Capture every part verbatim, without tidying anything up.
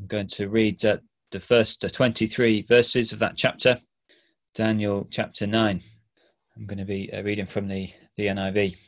going to read uh, the first uh, twenty-three verses of that chapter, Daniel chapter nine. I'm going to be uh, reading from the, the N I V.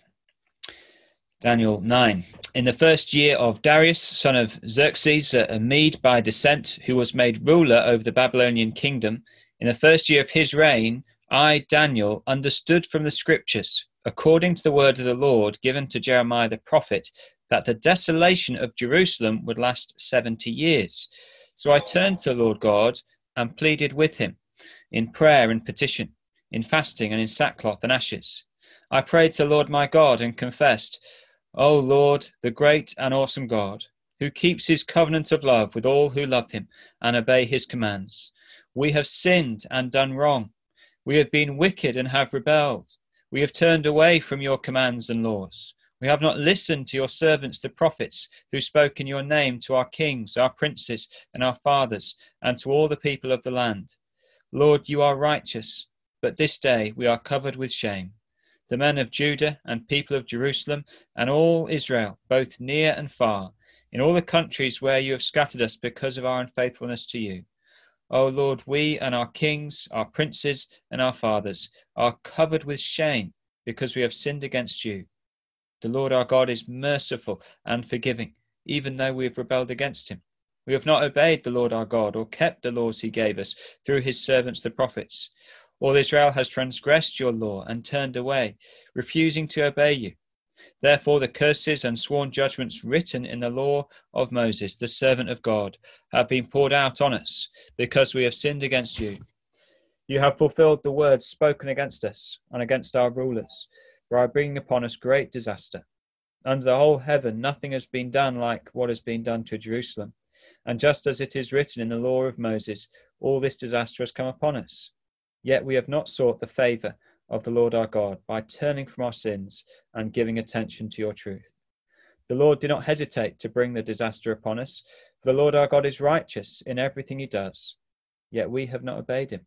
Daniel nine. In the first year of Darius, son of Xerxes, a Mede by descent, who was made ruler over the Babylonian kingdom, in the first year of his reign, I, Daniel, understood from the scriptures, according to the word of the Lord given to Jeremiah the prophet, that the desolation of Jerusalem would last seventy years. So I turned to the Lord God and pleaded with him in prayer and petition, in fasting and in sackcloth and ashes. I prayed to the Lord my God and confessed, O Lord, the great and awesome God, who keeps his covenant of love with all who love him and obey his commands. We have sinned and done wrong. We have been wicked and have rebelled. We have turned away from your commands and laws. We have not listened to your servants, the prophets, who spoke in your name to our kings, our princes, and our fathers, and to all the people of the land. Lord, you are righteous, but this day we are covered with shame. The men of Judah and people of Jerusalem and all Israel, both near and far, in all the countries where you have scattered us because of our unfaithfulness to you. O Lord, we and our kings, our princes and our fathers are covered with shame because we have sinned against you. The Lord our God is merciful and forgiving, even though we have rebelled against him. We have not obeyed the Lord our God or kept the laws he gave us through his servants the prophets. All Israel has transgressed your law and turned away, refusing to obey you. Therefore the curses and sworn judgments written in the law of Moses, the servant of God, have been poured out on us, because we have sinned against you. You have fulfilled the words spoken against us and against our rulers, by bringing upon us great disaster. Under the whole heaven nothing has been done like what has been done to Jerusalem. And just as it is written in the law of Moses, all this disaster has come upon us. Yet we have not sought the favour of the Lord our God by turning from our sins and giving attention to your truth. The Lord did not hesitate to bring the disaster upon us, for the Lord our God is righteous in everything he does. Yet we have not obeyed him.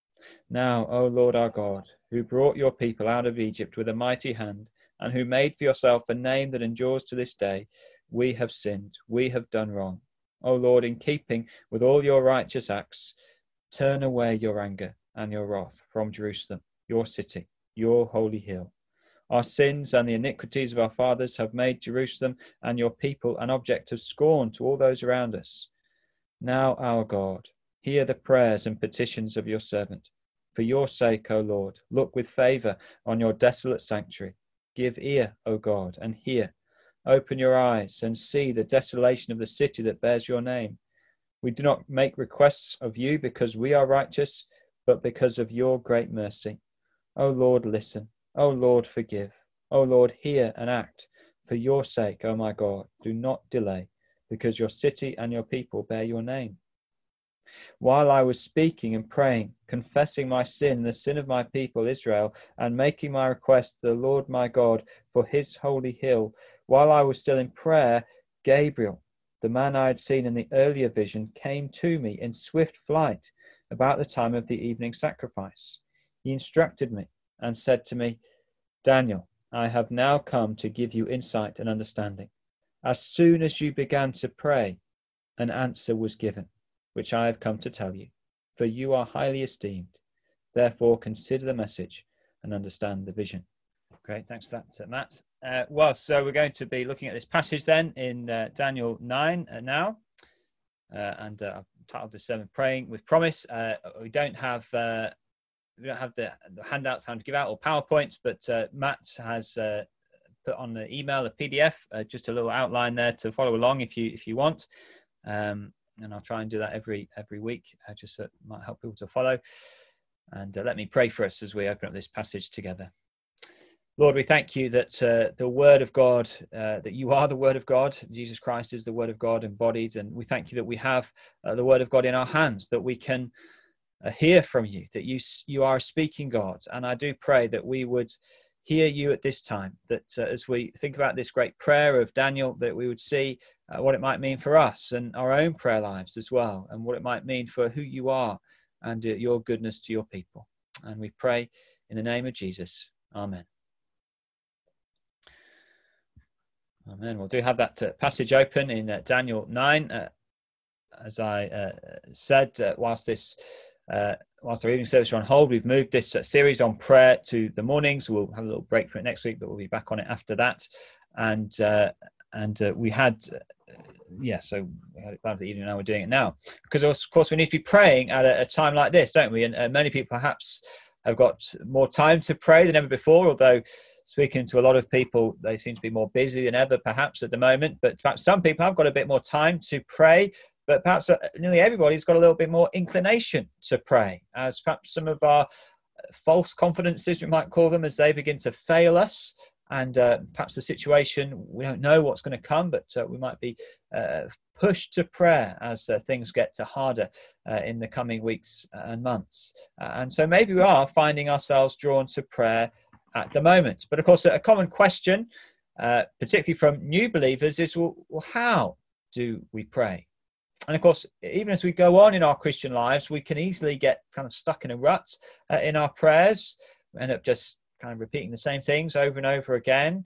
Now, O Lord our God, who brought your people out of Egypt with a mighty hand, and who made for yourself a name that endures to this day, we have sinned, we have done wrong. O Lord, in keeping with all your righteous acts, turn away your anger and your wrath from Jerusalem, your city, your holy hill. Our sins and the iniquities of our fathers have made Jerusalem and your people an object of scorn to all those around us. Now, our God, hear the prayers and petitions of your servant. For your sake, O Lord, look with favour on your desolate sanctuary. Give ear, O God, and hear. Open your eyes and see the desolation of the city that bears your name. We do not make requests of you because we are righteous, but because of your great mercy. O Lord, listen. O Lord, forgive. O Lord, hear and act. For your sake, O my God, do not delay, because your city and your people bear your name. While I was speaking and praying, confessing my sin, the sin of my people Israel, and making my request to the Lord my God for his holy hill, while I was still in prayer, Gabriel, the man I had seen in the earlier vision, came to me in swift flight about the time of the evening sacrifice. He instructed me and said to me, Daniel, I have now come to give you insight and understanding. As soon as you began to pray, an answer was given, which I have come to tell you, for you are highly esteemed. Therefore, consider the message and understand the vision. Great, thanks for that, uh, Matt. Uh, well, so we're going to be looking at this passage then in uh, Daniel nine uh, now, uh, and uh, I've titled this sermon "Praying with Promise." Uh, we don't have uh, we don't have the, the handouts time to give out or PowerPoints, but uh, Matt has uh, put on the email a P D F, uh, just a little outline there to follow along if you if you want. Um, and I'll try and do that every every week, uh, just so it might help people to follow. And uh, let me pray for us as we open up this passage together. Lord, we thank you that uh, the Word of God, uh, that you are the Word of God. Jesus Christ is the Word of God embodied. And we thank you that we have uh, the Word of God in our hands, that we can uh, hear from you, that you you are a speaking God. And I do pray that we would hear you at this time, that uh, as we think about this great prayer of Daniel, that we would see uh, what it might mean for us and our own prayer lives as well, and what it might mean for who you are and uh, your goodness to your people. And we pray in the name of Jesus. Amen. Amen. We'll do have that uh, passage open in uh, Daniel nine. Uh, as I uh, said, uh, whilst this, uh, whilst our evening service are on hold, we've moved this uh, series on prayer to the mornings. We'll have a little break for it next week, but we'll be back on it after that. And uh, and uh, we had, uh, yeah, so we had it planned for the evening, now we're doing it now. Because, of course, we need to be praying at a, a time like this, don't we? And uh, many people perhaps have got more time to pray than ever before, although speaking to a lot of people, they seem to be more busy than ever, perhaps, at the moment. But perhaps some people have got a bit more time to pray, but perhaps uh, nearly everybody's got a little bit more inclination to pray, as perhaps some of our false confidences, we might call them, as they begin to fail us. And uh, perhaps the situation, we don't know what's going to come, but uh, we might be uh, pushed to prayer as uh, things get to harder uh, in the coming weeks and months. Uh, and so maybe we are finding ourselves drawn to prayer at the moment. But of course, a common question, uh, particularly from new believers, is, well, well, how do we pray? And of course, even as we go on in our Christian lives, we can easily get kind of stuck in a rut uh, in our prayers. We end up just kind of repeating the same things over and over again.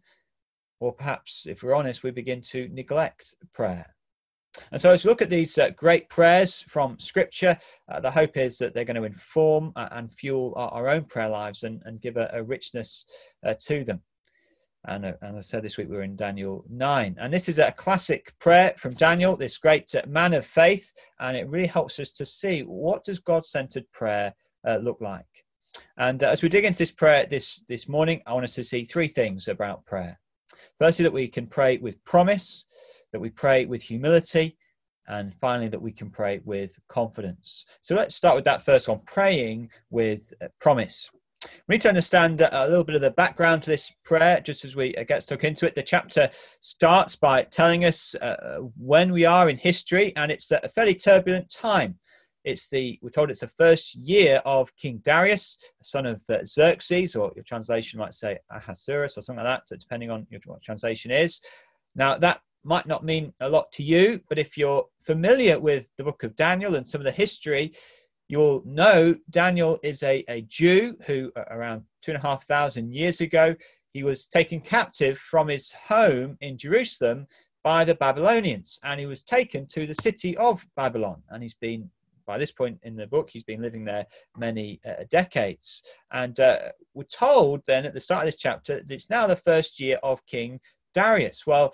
Or perhaps, if we're honest, we begin to neglect prayer. And so as we look at these uh, great prayers from Scripture, uh, the hope is that they're going to inform uh, and fuel our, our own prayer lives and, and give a, a richness uh, to them. And, uh, and as I said, this week we were in Daniel nine. And this is a classic prayer from Daniel, this great uh, man of faith. And it really helps us to see, what does God-centered prayer uh, look like? And uh, as we dig into this prayer this, this morning, I want us to see three things about prayer. Firstly, that we can pray with promise, that we pray with humility, and finally, that we can pray with confidence. So let's start with that first one, praying with uh, promise. We need to understand a little bit of the background to this prayer, just as we get stuck into it. The chapter starts by telling us uh, when we are in history, and it's a fairly turbulent time. It's the, we're told it's the first year of King Darius, son of uh, Xerxes, or your translation might say Ahasuerus or something like that, so depending on your, what translation is. Now, that might not mean a lot to you, but if you're familiar with the book of Daniel and some of the history, you'll know Daniel is a, a Jew who, around two and a half thousand years ago, he was taken captive from his home in Jerusalem by the Babylonians, and he was taken to the city of Babylon, and he's been, by this point in the book, he's been living there many uh, decades. And uh, we're told then at the start of this chapter that it's now the first year of King Darius. Well,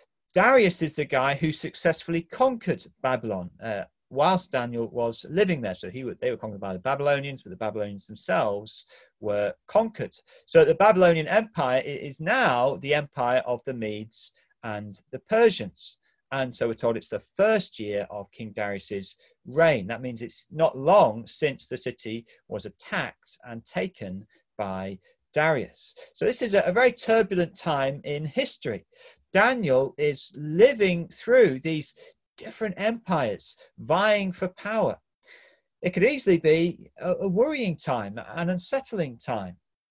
Darius is the guy who successfully conquered Babylon uh, whilst Daniel was living there. So he would, they were conquered by the Babylonians, but the Babylonians themselves were conquered. So the Babylonian Empire is now the empire of the Medes and the Persians. And so we're told it's the first year of King Darius's reign. That means it's not long since the city was attacked and taken by Darius. So this is a, a very turbulent time in history. Daniel is living through these different empires vying for power. It could easily be a, a worrying time, an unsettling time.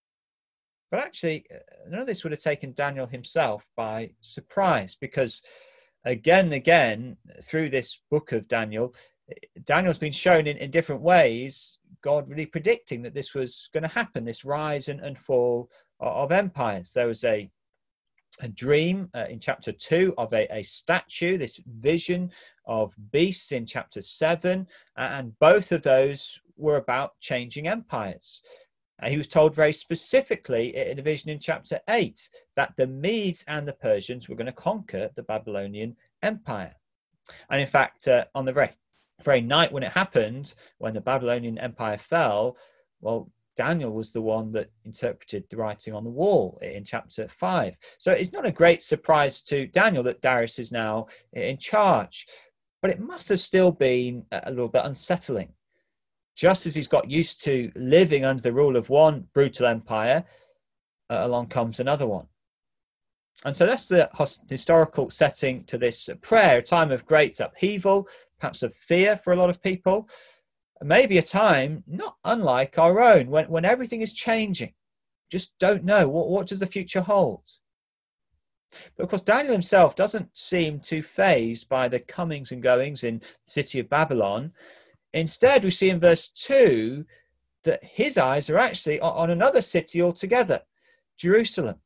But actually, none of this would have taken Daniel himself by surprise, because again and again, through this book of Daniel, Daniel's been shown in, in different ways, God really predicting that this was going to happen, this rise and, and fall of empires. There was a, a dream uh, in chapter two of a, a statue, this vision of beasts in chapter seven, and both of those were about changing empires. And he was told very specifically in a vision in chapter eight that the Medes and the Persians were going to conquer the Babylonian Empire. And in fact, uh, on the very, very night when it happened, when the Babylonian Empire fell, well, Daniel was the one that interpreted the writing on the wall in chapter five. So it's not a great surprise to Daniel that Darius is now in charge, but it must have still been a little bit unsettling. Just as he's got used to living under the rule of one brutal empire, uh, along comes another one. And so that's the historical setting to this prayer, a time of great upheaval, perhaps of fear for a lot of people, maybe a time not unlike our own, when, when everything is changing. Just don't know, what, what does the future hold? But of course, Daniel himself doesn't seem too fazed by the comings and goings in the city of Babylon. Instead, we see in verse two that his eyes are actually on another city altogether, Jerusalem.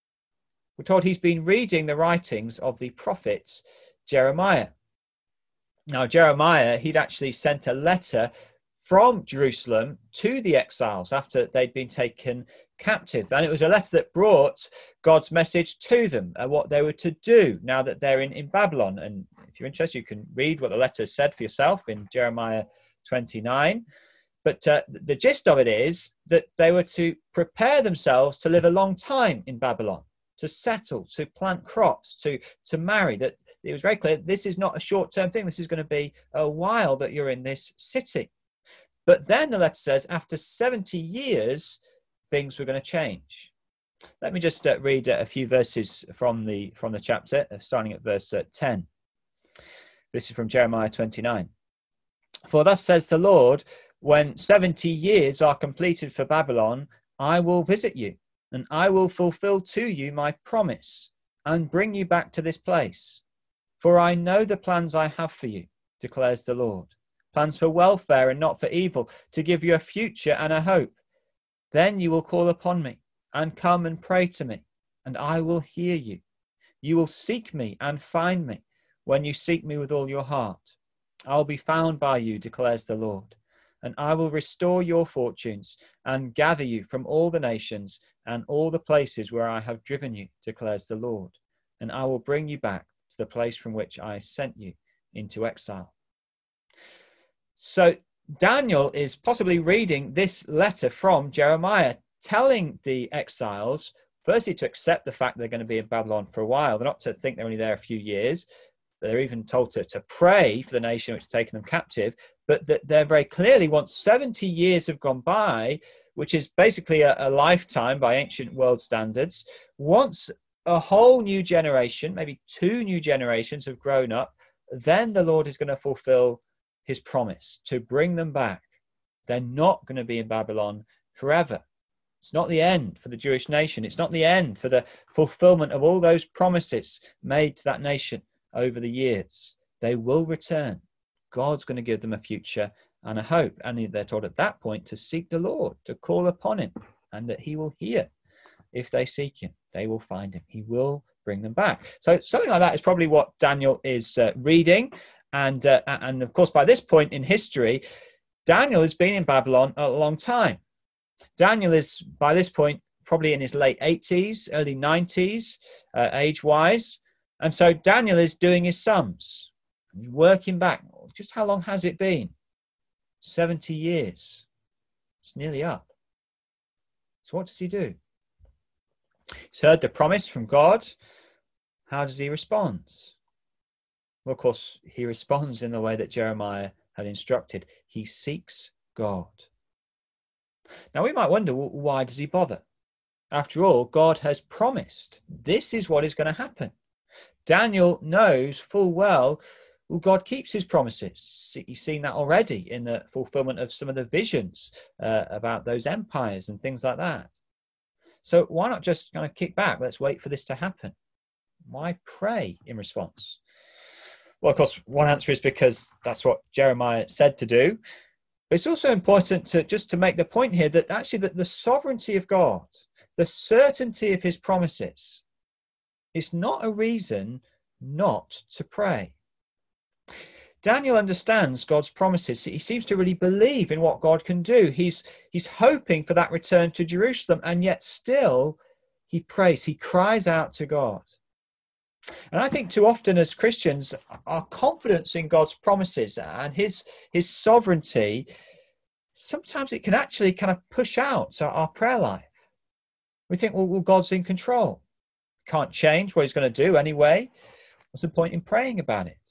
We're told he's been reading the writings of the prophet Jeremiah. Now, Jeremiah, he'd actually sent a letter from Jerusalem to the exiles after they'd been taken captive. And it was a letter that brought God's message to them, uh, what they were to do now that they're in, in Babylon. And if you're interested, you can read what the letter said for yourself in Jeremiah twenty-nine. But uh, the gist of it is that they were to prepare themselves to live a long time in Babylon, to settle, to plant crops, to, to marry. That it was very clear, this is not a short-term thing. This is going to be a while that you're in this city. But then the letter says, after seventy years, things were going to change. Let me just uh, read uh, a few verses from the, from the chapter, uh, starting at verse uh, ten. This is from Jeremiah twenty-nine. For thus says the Lord, when seventy years are completed for Babylon, I will visit you, and I will fulfill to you my promise, and bring you back to this place. For I know the plans I have for you, declares the Lord. Plans for welfare and not for evil, to give you a future and a hope. Then you will call upon me, and come and pray to me, and I will hear you. You will seek me and find me, when you seek me with all your heart. I will be found by you, declares the Lord. And I will restore your fortunes, and gather you from all the nations, and all the places where I have driven you, declares the Lord. And I will bring you back to the place from which I sent you into exile. So Daniel is possibly reading this letter from Jeremiah, telling the exiles, firstly, to accept the fact they're going to be in Babylon for a while. They're not to think they're only there a few years. They're even told to, to pray for the nation which has taken them captive, but that they're very clearly, once seventy years have gone by, which is basically a, a lifetime by ancient world standards, once a whole new generation, maybe two new generations have grown up, then the Lord is going to fulfill his promise to bring them back. They're not going to be in Babylon forever. It's not the end for the Jewish nation. It's not the end for the fulfillment of all those promises made to that nation over the years. They will return. God's going to give them a future and a hope. And they're told at that point to seek the Lord, to call upon him, and that he will hear. If they seek him, they will find him. He will bring them back. So something like that is probably what Daniel is uh, reading. And, uh, and of course, by this point in history, Daniel has been in Babylon a long time. Daniel is, by this point, probably in his late eighties, early nineties, uh, age-wise. And so Daniel is doing his sums, working back. Just how long has it been? seventy years. It's nearly up. So what does he do? He's heard the promise from God. How does he respond? Well, of course, he responds in the way that Jeremiah had instructed. He seeks God. Now, we might wonder, well, why does he bother? After all, God has promised. This is what is going to happen. Daniel knows full well, well, God keeps his promises. He's seen that already in the fulfillment of some of the visions uh, about those empires and things like that. So why not just kind of kick back? Let's wait for this to happen. Why pray in response? Well, of course, one answer is because that's what Jeremiah said to do. But it's also important to just to make the point here that actually that the sovereignty of God, the certainty of his promises, is not a reason not to pray. Daniel understands God's promises. He seems to really believe in what God can do. He's, he's hoping for that return to Jerusalem, and yet still he prays, he cries out to God. And I think too often as Christians, our confidence in God's promises and his, his sovereignty, sometimes it can actually kind of push out our prayer life. We think, well, well God's in control. Can't change what he's going to do anyway. What's the point in praying about it?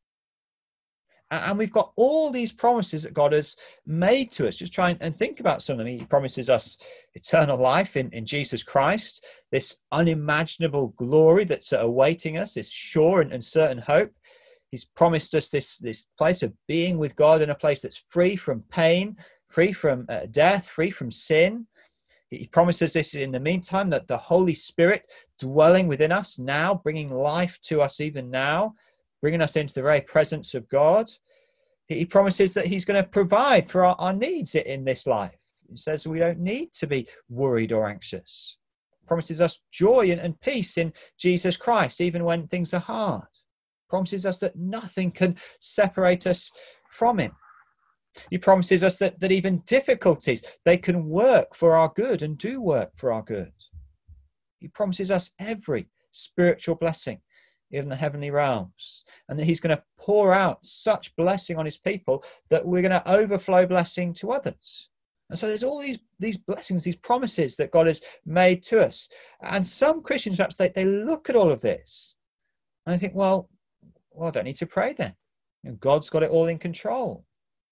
And we've got all these promises that God has made to us. Just try and think about some of them. He promises us eternal life in, in Jesus Christ, this unimaginable glory that's awaiting us, this sure and, and certain hope. He's promised us this, this place of being with God in a place that's free from pain, free from uh, death, free from sin. He promises this in the meantime, that the Holy Spirit dwelling within us now, bringing life to us even now, bringing us into the very presence of God. He promises that he's going to provide for our, our needs in this life. He says we don't need to be worried or anxious. He promises us joy and, and peace in Jesus Christ, even when things are hard. promises us that nothing can separate us from him. He promises us that, that even difficulties, they can work for our good and do work for our good. He promises us every spiritual blessing in the heavenly realms, and that he's going to pour out such blessing on his people that we're going to overflow blessing to others. And so there's all these, these blessings, these promises that God has made to us. And some Christians, perhaps, they, they look at all of this and I think, well, well, I don't need to pray then. You know, God's got it all in control.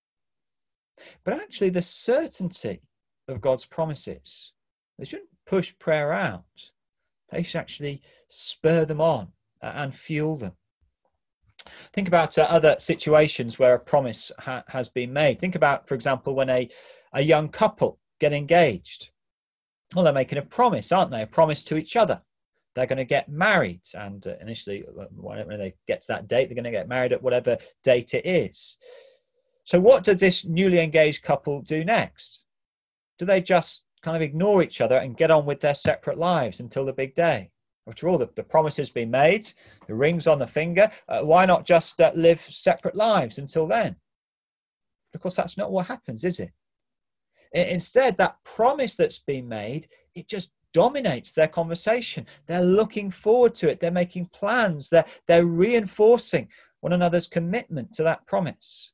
But actually, the certainty of God's promises, they shouldn't push prayer out. They should actually spur them on and fuel them. Think about uh, other situations where a promise ha- has been made. Think about, for example, when a, a young couple get engaged. Well, they're making a promise, aren't they? A promise to each other. They're going to get married. And uh, initially, when they get to that date, they're going to get married at whatever date it is. So what does this newly engaged couple do next? Do they just kind of ignore each other and get on with their separate lives until the big day? After all, the, the promise has been made, the ring's on the finger. Uh, why not just uh, live separate lives until then? Of course, that's not what happens, is it? I, instead, that promise that's been made, it just dominates their conversation. They're looking forward to it. They're making plans. They're, they're reinforcing one another's commitment to that promise.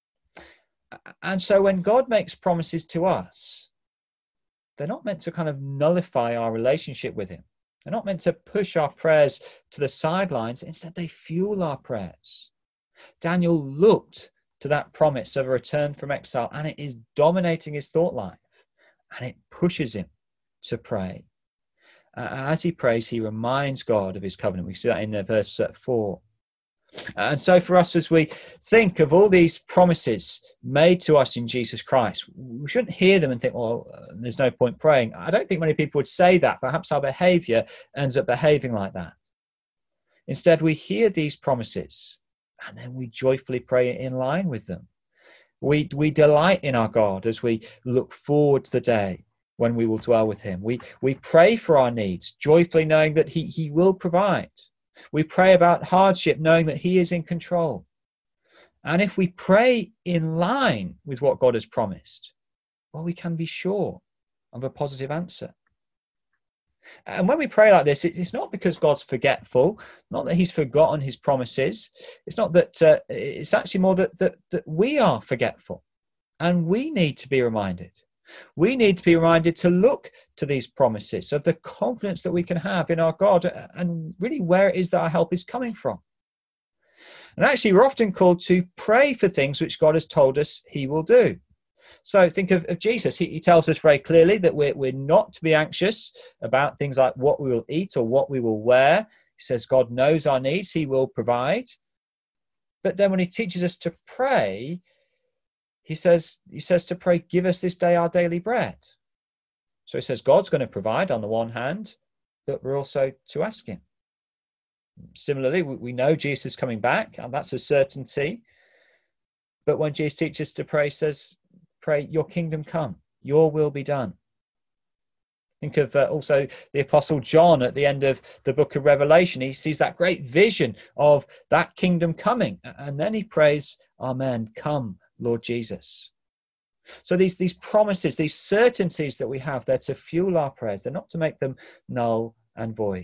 And so when God makes promises to us, they're not meant to kind of nullify our relationship with him. They're not meant to push our prayers to the sidelines. Instead, they fuel our prayers. Daniel looked to that promise of a return from exile, and it is dominating his thought life, and it pushes him to pray. Uh, as he prays, he reminds God of his covenant. We see that in uh, verse uh, four. And so for us, as we think of all these promises made to us in Jesus Christ, we shouldn't hear them and think, well, uh, there's no point praying. I don't think many people would say that. Perhaps our behavior ends up behaving like that. Instead, we hear these promises and then we joyfully pray in line with them. We, we delight in our God as we look forward to the day when we will dwell with him. We, we pray for our needs, joyfully knowing that he, he will provide. We pray about hardship, knowing that he is in control. And if we pray in line with what God has promised, well, we can be sure of a positive answer. And when we pray like this, it's not because God's forgetful, not that he's forgotten his promises. It's not that, uh, it's actually more that, that, that we are forgetful and we need to be reminded. We need to be reminded to look to these promises of the confidence that we can have in our God and really where it is that our help is coming from. And actually, we're often called to pray for things which God has told us he will do. So think of, of Jesus. He, he tells us very clearly that we're, we're not to be anxious about things like what we will eat or what we will wear. He says God knows our needs. He will provide. But then when he teaches us to pray, He says, he says to pray, give us this day our daily bread. So he says God's going to provide on the one hand, but we're also to ask him. Similarly, we know Jesus is coming back, and that's a certainty. But when Jesus teaches us to pray, he says, pray, your kingdom come, your will be done. Think of uh, also the Apostle John at the end of the book of Revelation. He sees that great vision of that kingdom coming. And then he prays, Amen, come, Lord Jesus. So these, these promises, these certainties that we have, they're to fuel our prayers. They're not to make them null and void.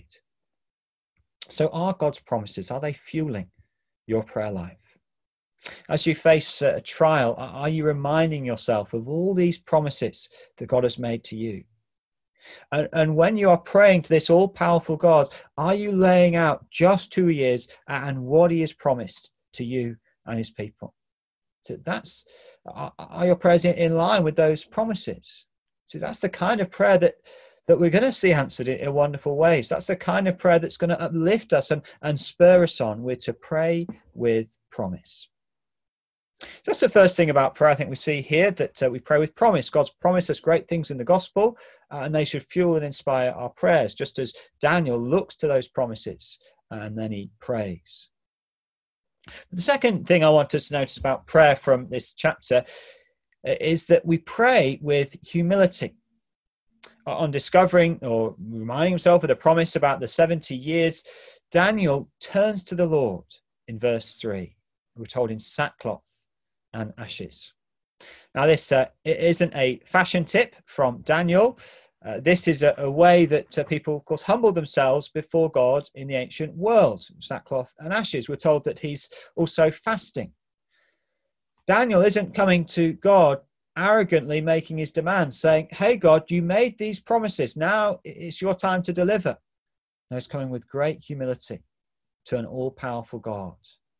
So are God's promises, are they fueling your prayer life? As you face a trial, are you reminding yourself of all these promises that God has made to you? And, and when you are praying to this all-powerful God, are you laying out just who he is and what he has promised to you and his people? So that's, are your prayers in, in line with those promises? So that's the kind of prayer that, that we're going to see answered in, in wonderful ways. That's the kind of prayer that's going to uplift us and, and spur us on. We're to pray with promise. That's the first thing about prayer I think we see here, that uh, we pray with promise. God's promised us great things in the gospel, uh, and they should fuel and inspire our prayers, just as Daniel looks to those promises and then he prays. The second thing I want us to notice about prayer from this chapter is that we pray with humility. On discovering or reminding himself of the promise about the seventy years, Daniel turns to the Lord in verse three. We're told in sackcloth and ashes. Now this uh, it isn't a fashion tip from Daniel. Uh, this is a, a way that uh, people, of course, humble themselves before God in the ancient world. Sackcloth and ashes. We're told that he's also fasting. Daniel isn't coming to God arrogantly making his demands, saying, hey, God, you made these promises. Now it's your time to deliver. No, he's coming with great humility to an all-powerful God.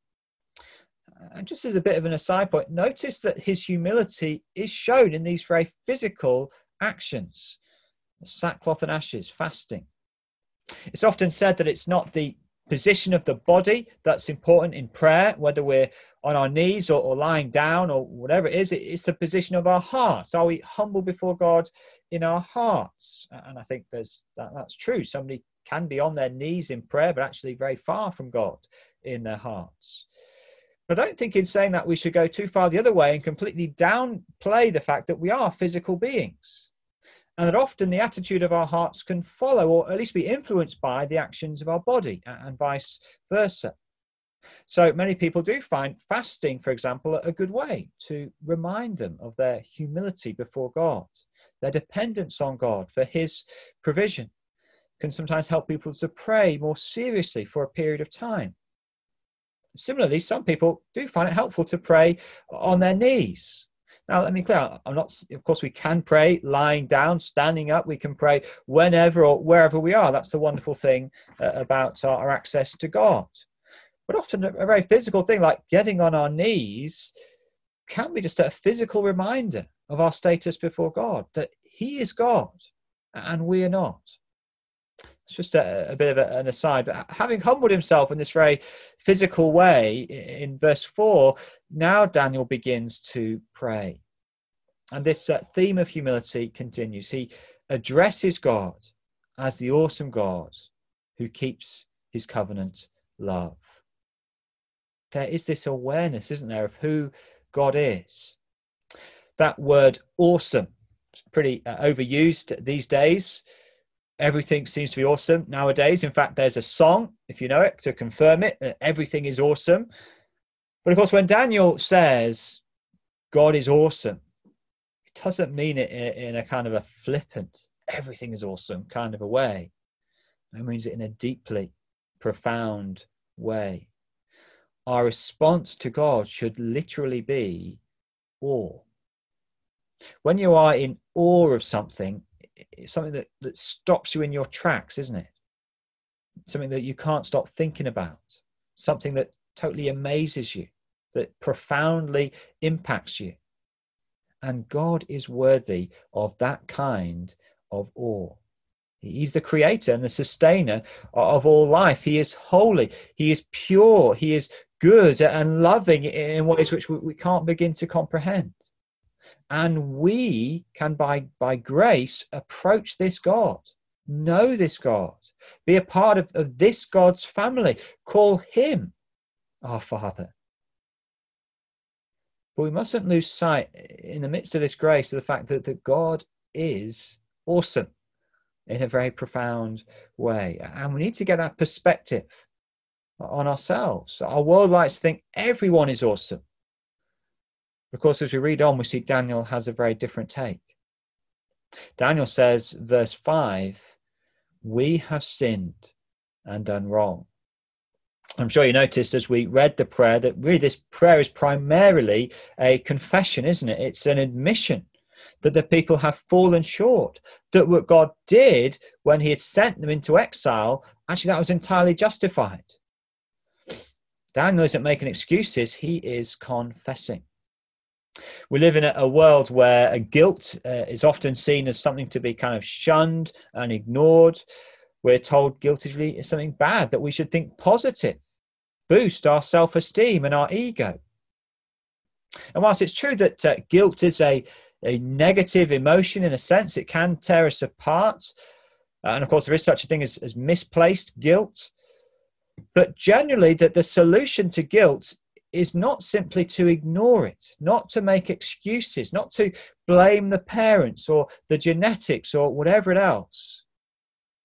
And just as a bit of an aside point, notice that his humility is shown in these very physical actions. Sackcloth and ashes, fasting. It's often said that it's not the position of the body that's important in prayer, whether we're on our knees or, or lying down or whatever it is. It's the position of our hearts. Are we humble before God in our hearts? And I think there's that, that's true. Somebody can be on their knees in prayer, but actually very far from God in their hearts. But I don't think in saying that we should go too far the other way and completely downplay the fact that we are physical beings, and that often the attitude of our hearts can follow or at least be influenced by the actions of our body, and vice versa. So many people do find fasting, for example, a good way to remind them of their humility before God, their dependence on God for his provision. Can sometimes help people to pray more seriously for a period of time. Similarly, some people do find it helpful to pray on their knees. Now, let me be clear, I'm not, of course, we can pray lying down, standing up. We can pray whenever or wherever we are. That's the wonderful thing uh, about our, our access to God. But often a, a very physical thing like getting on our knees can be just a physical reminder of our status before God, that he is God and we are not. It's just a, a bit of a, an aside, but having humbled himself in this very physical way in verse four, now Daniel begins to pray. And this uh, theme of humility continues. He addresses God as the awesome God who keeps his covenant love. There is this awareness, isn't there, of who God is. That word awesome is pretty uh, overused these days. Everything seems to be awesome nowadays. In fact, there's a song, if you know it, to confirm it, that everything is awesome. But of course, when Daniel says God is awesome, it doesn't mean it in a kind of a flippant, everything is awesome kind of a way. It means it in a deeply profound way. Our response to God should literally be awe. When you are in awe of something, it's something that, that stops you in your tracks, isn't it? Something that you can't stop thinking about. Something that totally amazes you, that profoundly impacts you. And God is worthy of that kind of awe. He's the creator and the sustainer of all life. He is holy. He is pure. He is good and loving in ways which we can't begin to comprehend. And we can, by, by grace, approach this God, know this God, be a part of, of this God's family, call him our Father. But we mustn't lose sight in the midst of this grace of the fact that, that God is awesome in a very profound way. And we need to get that perspective on ourselves. Our world likes to think everyone is awesome. Of course, as we read on, we see Daniel has a very different take. Daniel says, verse five, we have sinned and done wrong. I'm sure you noticed as we read the prayer that really this prayer is primarily a confession, isn't it? It's an admission that the people have fallen short, that what God did when he had sent them into exile, actually that was entirely justified. Daniel isn't making excuses, he is confessing. We live in a, a world where a guilt uh, is often seen as something to be kind of shunned and ignored. We're told guilt is really something bad, that we should think positive, boost our self-esteem and our ego. And whilst it's true that uh, guilt is a, a negative emotion in a sense, it can tear us apart. Uh, and of course, there is such a thing as, as misplaced guilt. But generally, that the solution to guilt is not simply to ignore it, not to make excuses, not to blame the parents or the genetics or whatever it else.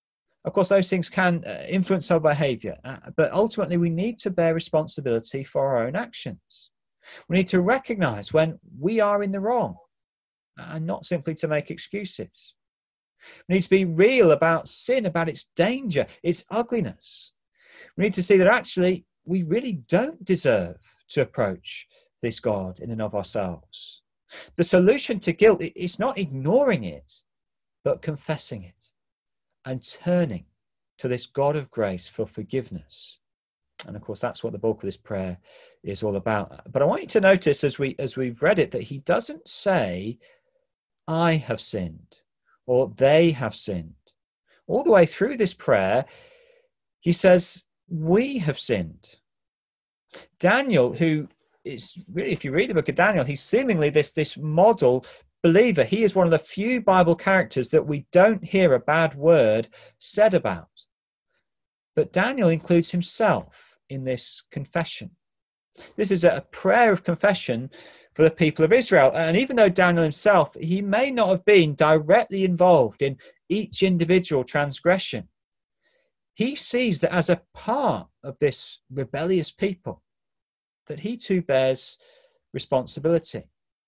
Of course, those things can uh, influence our behavior, uh, but ultimately we need to bear responsibility for our own actions. We need to recognize when we are in the wrong and not simply to make excuses. We need to be real about sin, about its danger, its ugliness. We need to see that actually we really don't deserve to approach this God in and of ourselves. The solution to guilt is not ignoring it, but confessing it and turning to this God of grace for forgiveness. And of course, that's what the bulk of this prayer is all about. But I want you to notice as we as we've read it that he doesn't say, I have sinned, or they have sinned. All the way through this prayer, he says, we have sinned. Daniel, who is really, if you read the book of Daniel, he's seemingly this, this model believer. He is one of the few Bible characters that we don't hear a bad word said about. But Daniel includes himself in this confession. This is a prayer of confession for the people of Israel. And even though Daniel himself, he may not have been directly involved in each individual transgression, he sees that as a part of this rebellious people, that he too bears responsibility.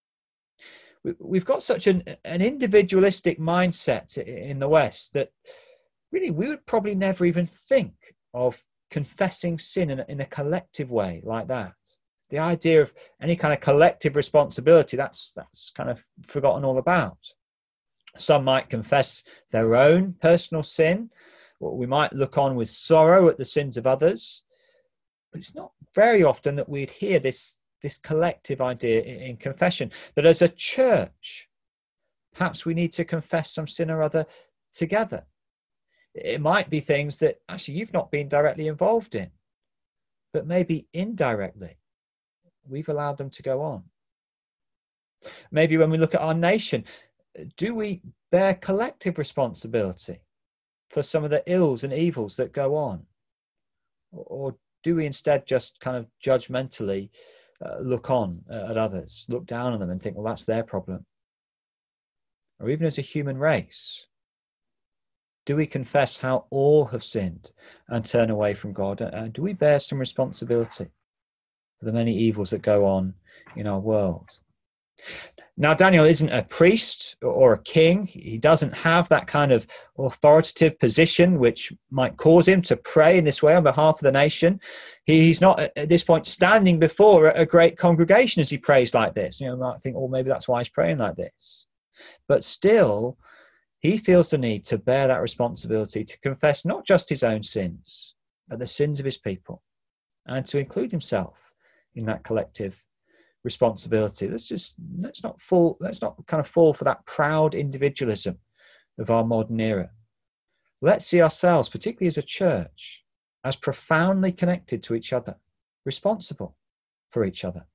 We've got such an, an individualistic mindset in the West that really we would probably never even think of confessing sin in a, in a collective way like that. The idea of any kind of collective responsibility, that's that's kind of forgotten all about. Some might confess their own personal sin, or we might look on with sorrow at the sins of others. But it's not very often that we'd hear this, this collective idea in, in confession, that as a church, perhaps we need to confess some sin or other together. It might be things that actually you've not been directly involved in, but maybe indirectly we've allowed them to go on. Maybe when we look at our nation, do we bear collective responsibility for some of the ills and evils that go on? Or do we instead just kind of judgmentally uh, look on uh, at others, look down on them and think, well, that's their problem? Or even as a human race, do we confess how all have sinned and turn away from God? And do we bear some responsibility for the many evils that go on in our world? Now, Daniel isn't a priest or a king. He doesn't have that kind of authoritative position which might cause him to pray in this way on behalf of the nation. He's not at this point standing before a great congregation as he prays like this. You know, you might think, oh, maybe that's why he's praying like this. But still, he feels the need to bear that responsibility to confess not just his own sins, but the sins of his people, and to include himself in that collective responsibility. Let's just let's not fall let's not kind of fall for that proud individualism of our modern era. Let's see ourselves, particularly as a church, as profoundly connected to each other, responsible for each other.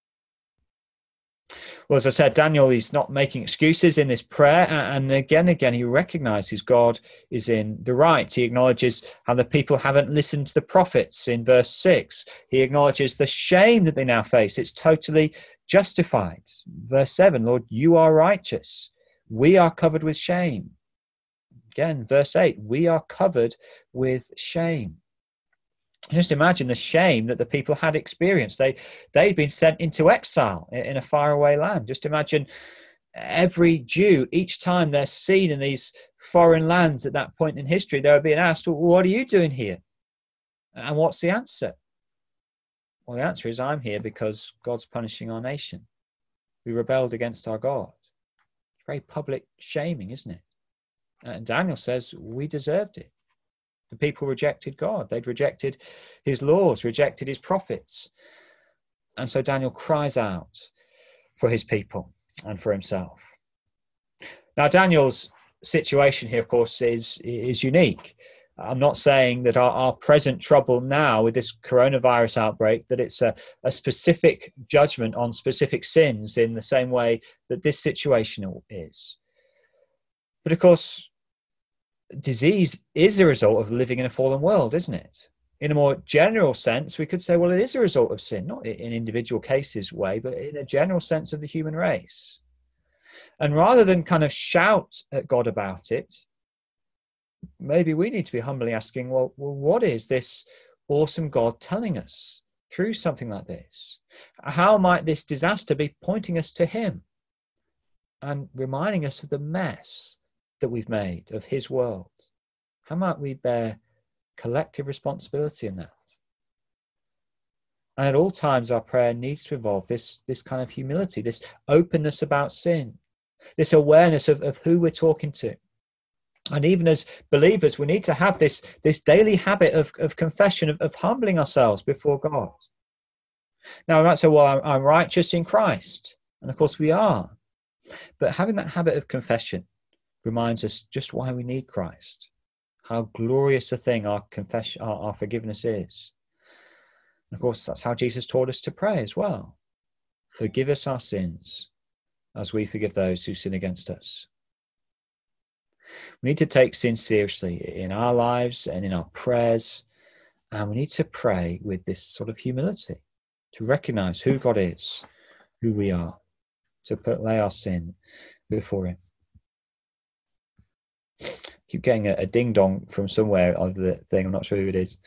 Well, as I said, Daniel is not making excuses in this prayer, and again and again he recognizes God is in the right. He acknowledges how the people haven't listened to the prophets in verse six. He acknowledges the shame that they now face. It's totally justified. Verse seven, Lord, you are righteous. We are covered with shame. Again, verse eight, we are covered with shame. Just imagine the shame that the people had experienced. They, they'd been sent into exile in a faraway land. Just imagine every Jew, each time they're seen in these foreign lands at that point in history, they were being asked, well, what are you doing here? And what's the answer? Well, the answer is, I'm here because God's punishing our nation. We rebelled against our God. It's very public shaming, isn't it? And Daniel says we deserved it. The people rejected God. They'd rejected his laws, rejected his prophets. And so Daniel cries out for his people and for himself. Now, Daniel's situation here, of course, is, is unique. I'm not saying that our, our present trouble now with this coronavirus outbreak, that it's a, a specific judgment on specific sins in the same way that this situation is. But of course, disease is a result of living in a fallen world, isn't it? In a more general sense, we could say, well, it is a result of sin, not in individual cases way, but in a general sense of the human race. And rather than kind of shout at God about it, maybe we need to be humbly asking, well, well, what is this awesome God telling us through something like this? How might this disaster be pointing us to him and reminding us of the mess that we've made of his world? How might we bear collective responsibility in that? And at all times, our prayer needs to involve this, this kind of humility, this openness about sin, this awareness of, of who we're talking to. And even as believers, we need to have this, this daily habit of, of confession, of, of humbling ourselves before God. Now, I might say, well, I'm, I'm righteous in Christ. And of course we are. But having that habit of confession reminds us just why we need Christ, how glorious a thing our confession, our, our forgiveness is. And of course, that's how Jesus taught us to pray as well. Forgive us our sins as we forgive those who sin against us. We need to take sin seriously in our lives and in our prayers. And we need to pray with this sort of humility, to recognize who God is, who we are, to put, lay our sin before him. Keep getting a, a ding dong from somewhere on the thing. I'm not sure who it is.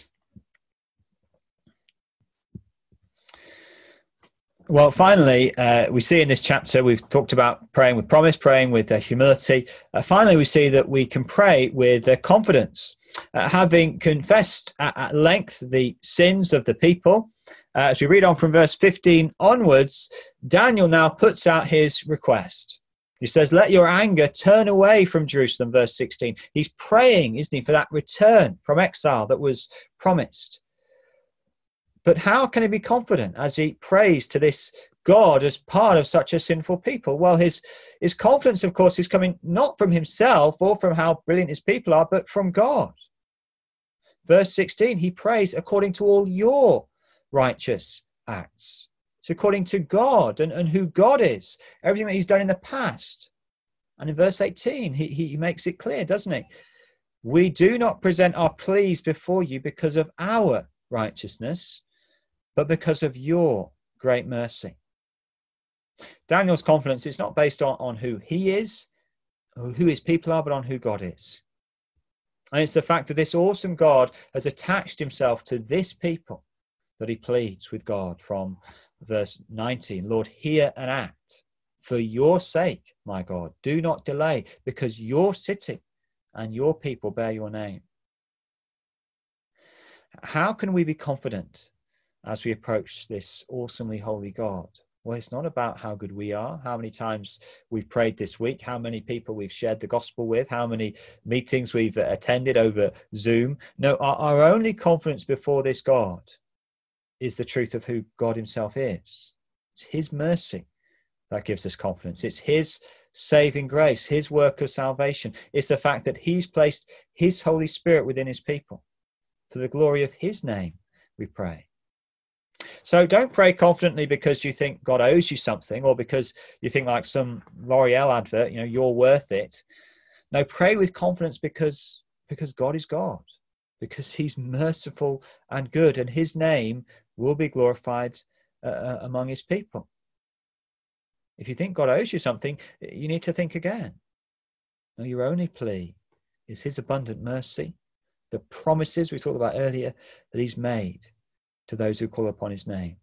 Well, finally, uh, we see in this chapter, we've talked about praying with promise, praying with uh, humility. Uh, finally, we see that we can pray with uh, confidence. Uh, having confessed at, at length the sins of the people, uh, as we read on from verse fifteen onwards, Daniel now puts out his request. He says, let your anger turn away from Jerusalem, verse sixteen. He's praying, isn't he, for that return from exile that was promised. But how can he be confident as he prays to this God as part of such a sinful people? Well, his, his confidence, of course, is coming not from himself or from how brilliant his people are, but from God. Verse sixteen, he prays according to all your righteous acts. It's according to God and, and who God is, everything that he's done in the past. And in verse eighteen, he, he makes it clear, doesn't he? We do not present our pleas before you because of our righteousness, but because of your great mercy. Daniel's confidence is not based on, on who he is, or who his people are, but on who God is. And it's the fact that this awesome God has attached himself to this people that he pleads with God from verse nineteen. Lord, hear and act for your sake, my God. Do not delay, because your city and your people bear your name. How can we be confident as we approach this awesomely holy God? Well, it's not about how good we are, how many times we've prayed this week, how many people we've shared the gospel with, how many meetings we've attended over Zoom. No, our, our only confidence before this God is the truth of who God himself is. It's his mercy that gives us confidence. It's his saving grace, his work of salvation. It's the fact that he's placed his Holy Spirit within his people. For the glory of his name, we pray. So don't pray confidently because you think God owes you something, or because you think, like some L'Oreal advert, you know, you're worth it. No, pray with confidence because, because God is God, because he's merciful and good, and his name will be glorified uh, among his people. If you think God owes you something, you need to think again. No, your only plea is his abundant mercy, the promises we talked about earlier that he's made to those who call upon his name.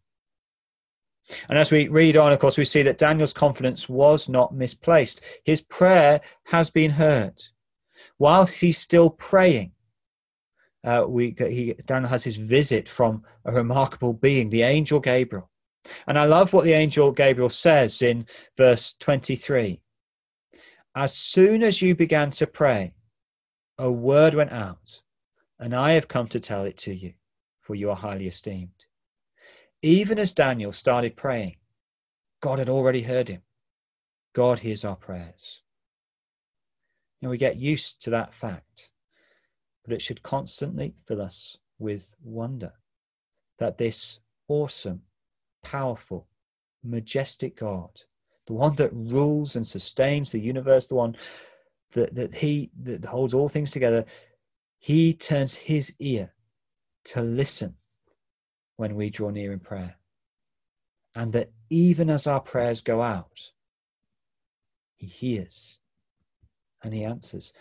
And as we read on, of course, we see that Daniel's confidence was not misplaced. His prayer has been heard. While he's still praying, uh, we he, Daniel has his visit from a remarkable being, the angel Gabriel. And I love what the angel Gabriel says in verse twenty-three. As soon as you began to pray, a word went out, and I have come to tell it to you, for you are highly esteemed. Even as Daniel started praying, God had already heard him. God hears our prayers. And we get used to that fact, but it should constantly fill us with wonder that this awesome, powerful, majestic God, the one that rules and sustains the universe, the one that, that he that holds all things together, he turns his ear to listen when we draw near in prayer. And that even as our prayers go out, he hears and he answers.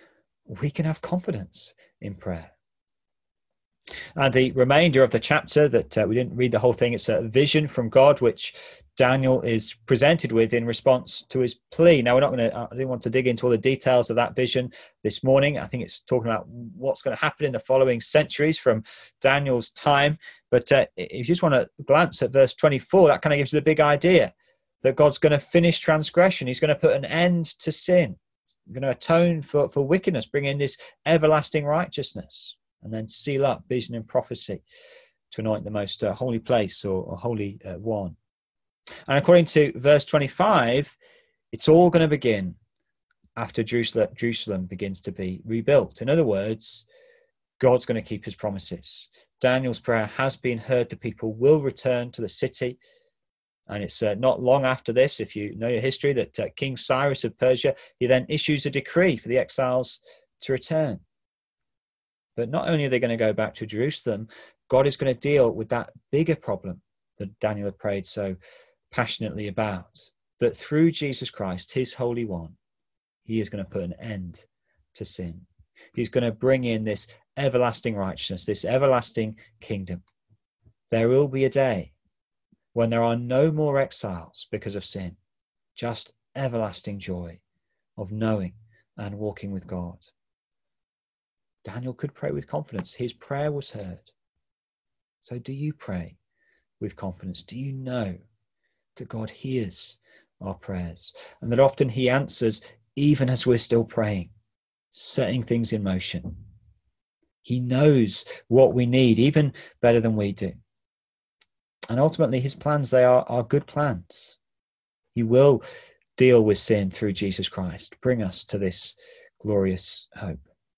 we can have confidence in prayer. And the remainder of the chapter that uh, we didn't read the whole thing, it's a vision from God, which Daniel is presented with in response to his plea. Now, we're not going to, I didn't want to dig into all the details of that vision this morning. I think it's talking about what's going to happen in the following centuries from Daniel's time. But uh, if you just want to glance at verse twenty-four, that kind of gives you the big idea that God's going to finish transgression. He's going to put an end to sin. He's going to atone for, for wickedness, bring in this everlasting righteousness, and then seal up vision and prophecy to anoint the most uh, holy place or, or holy uh, one. And according to verse twenty-five, it's all going to begin after Jerusalem, Jerusalem begins to be rebuilt. In other words, God's going to keep his promises. Daniel's prayer has been heard. The people will return to the city. And it's uh, not long after this, if you know your history, that uh, King Cyrus of Persia, he then issues a decree for the exiles to return. But not only are they going to go back to Jerusalem, God is going to deal with that bigger problem that Daniel had prayed so passionately about, that through Jesus Christ, his Holy One, he is going to put an end to sin. He's going to bring in this everlasting righteousness, this everlasting kingdom. There will be a day when there are no more exiles because of sin, just everlasting joy of knowing and walking with God. Daniel could pray with confidence. His prayer was heard. So do you pray with confidence? Do you know that God hears our prayers and that often he answers even as we're still praying, setting things in motion? He knows what we need even better than we do. And ultimately his plans, they are, are good plans. He will deal with sin through Jesus Christ, bring us to this glorious hope.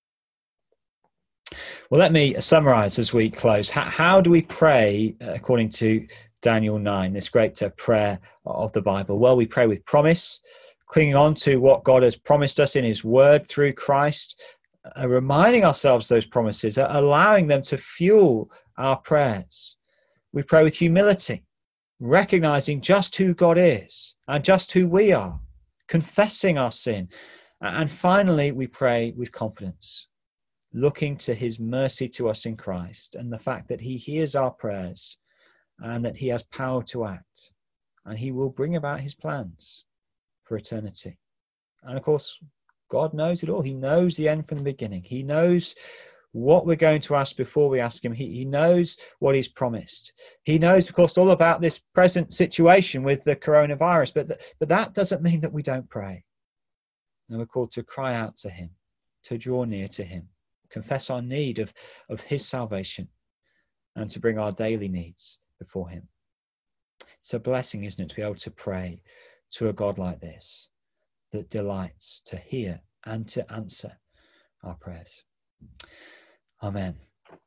Well, let me summarize as we close. How, how do we pray according to Daniel nine, this great uh, prayer of the Bible? Well, we pray with promise, clinging on to what God has promised us in his word through Christ, uh, reminding ourselves those promises, uh, allowing them to fuel our prayers. We pray with humility, recognizing just who God is and just who we are, confessing our sin. And finally, we pray with confidence, looking to his mercy to us in Christ and the fact that he hears our prayers and that he has power to act and he will bring about his plans for eternity. And of course, God knows it all. He knows the end from the beginning. He knows what we're going to ask before we ask him. He, he knows what he's promised. He knows, of course, all about this present situation with the coronavirus, but, th- but that doesn't mean that we don't pray. And we're called to cry out to him, to draw near to him, confess our need of, of his salvation, and to bring our daily needs before him. It's a blessing, isn't it, to be able to pray to a God like this that delights to hear and to answer our prayers. Amen.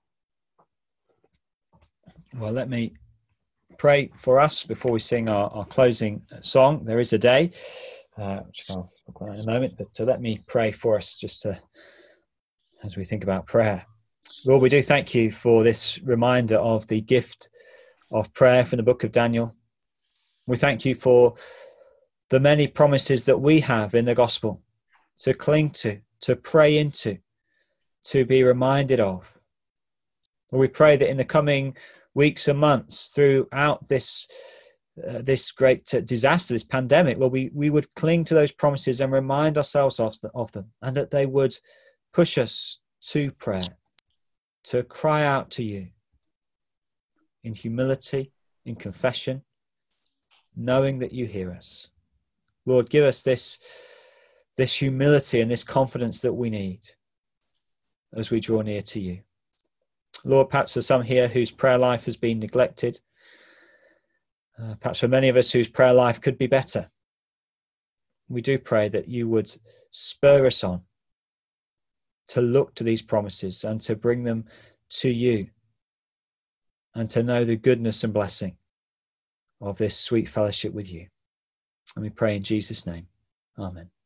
Well, let me pray for us before we sing our, our closing song. There is a day, uh, which I'll talk about in a moment, but to let me pray for us just to, as we think about prayer. Lord, we do thank you for this reminder of the gift of prayer from the book of Daniel. We thank you for the many promises that we have in the gospel to cling to, to pray into, to be reminded of. Lord, we pray that in the coming weeks and months throughout this uh, this great uh, disaster, this pandemic, Lord, we, we would cling to those promises and remind ourselves of, the, of them, and that they would push us to prayer, to cry out to you in humility, in confession, knowing that you hear us. Lord, give us this, this humility and this confidence that we need as we draw near to you. Lord, perhaps for some here whose prayer life has been neglected, uh, perhaps for many of us whose prayer life could be better, we do pray that you would spur us on to look to these promises and to bring them to you and to know the goodness and blessing of this sweet fellowship with you. And we pray in Jesus' name. Amen.